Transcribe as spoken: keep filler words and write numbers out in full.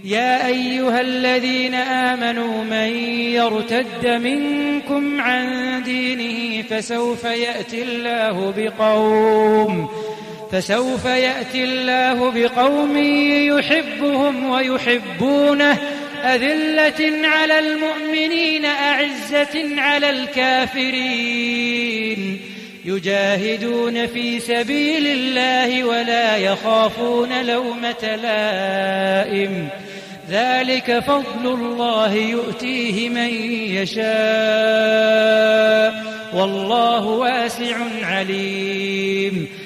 يا أيها الذين آمنوا من يرتد منكم عن دينه فسوف يأتي الله بقوم فسوف يأتي الله بقوم يحبهم ويحبونه أذلة على المؤمنين أعزة على الكافرين يجاهدون في سبيل الله ولا يخافون لومة لائم ذلك فضل الله يؤتيه من يشاء والله واسع عليم